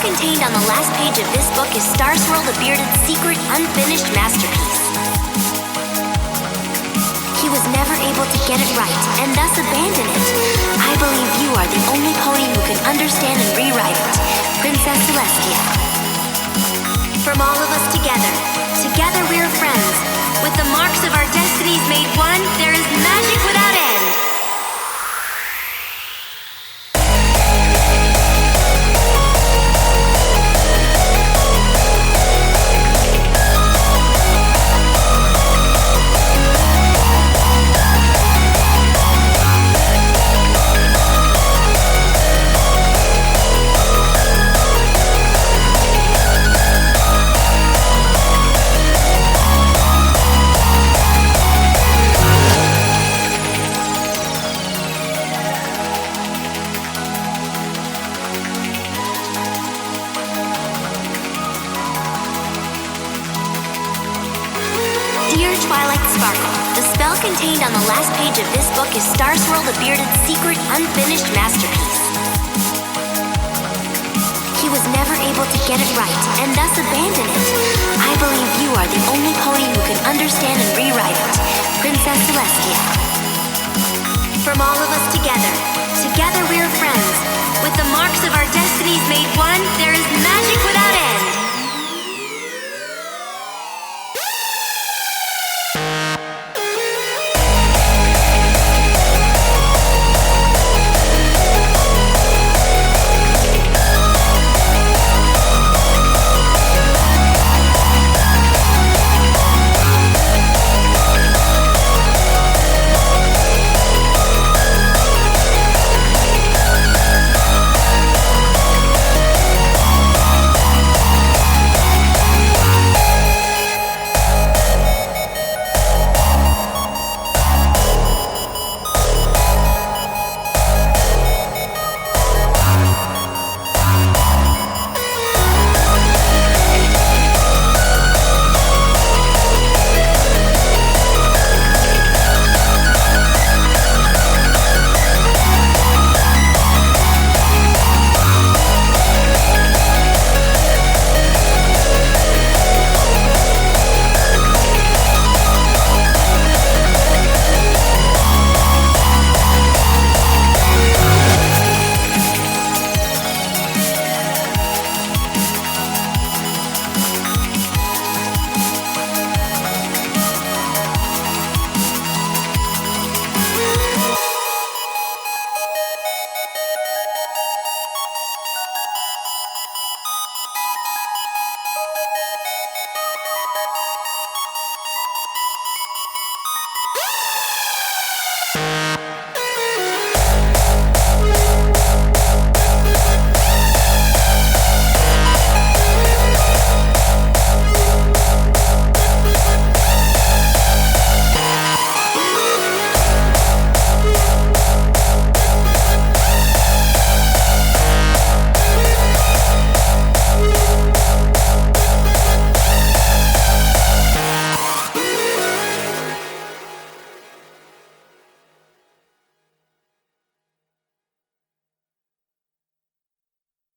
contained on the last page of this book is Starswirl the Bearded's secret, unfinished masterpiece. He was never able to get it right, and thus abandoned it. I believe you are the only pony who can understand and rewrite it, Princess Celestia. From all of us together we're friends. With the marks of our destinies made one, there is magic without end. Dear Twilight Sparkle, the spell contained on the last page of this book is Starswirl the Bearded's secret, unfinished masterpiece. He was never able to get it right, and thus abandoned it. I believe you are the only pony who can understand and rewrite it, Princess Celestia. From all of us together we're friends. With the marks of our destinies made one, there is